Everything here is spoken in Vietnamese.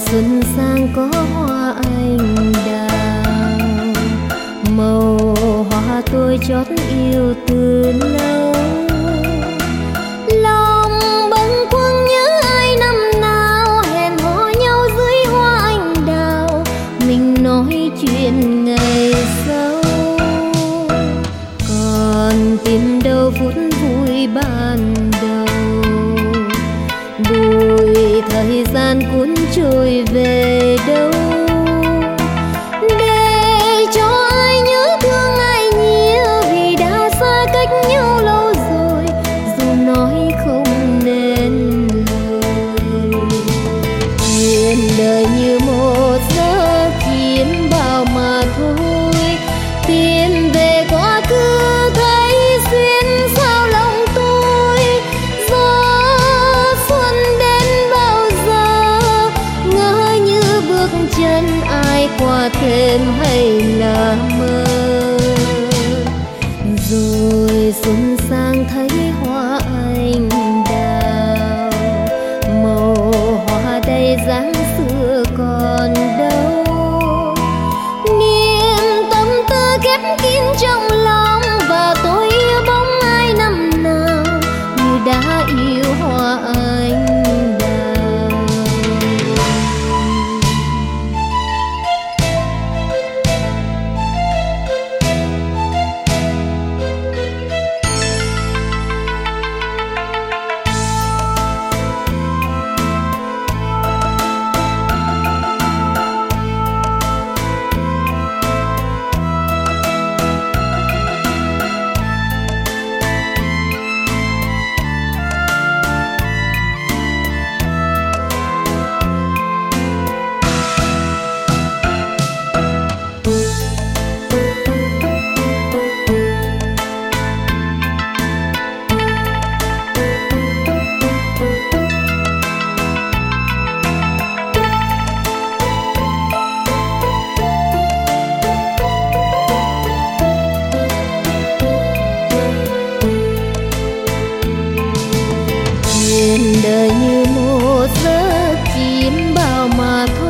xuân sang có hoa anh đào, màu hoa tôi chót yêu từ lâu. Lòng bâng khuâng nhớ ai năm nào hẹn hò nhau dưới hoa anh đào, mình nói chuyện ngày sau. Còn tìm đâu phút vui ban đầu, bụi thời gian cuốn trôi về đâu, để cho ai nhớ thương ai nhiều vì đã xa cách nhau lâu rồi, dù nói không nên lời. Chuyện đời như một giấc chiêm bao mà thôi, tìm về quá khứ thấy xuyên sao lòng tôi. Gió xuân đến bao giờ, ngỡ như bước chân ai qua thêm hay là mơ. Rồi xuân sang thấy hoa anh đào, màu hoa đầy dáng xưa còn đâu. Niềm tâm tư khép kín trong lòng, và tôi yêu bóng ai năm nào như đã yêu hoa anh đào. Chuyện đời như một giấc chiêm bao mà thôi,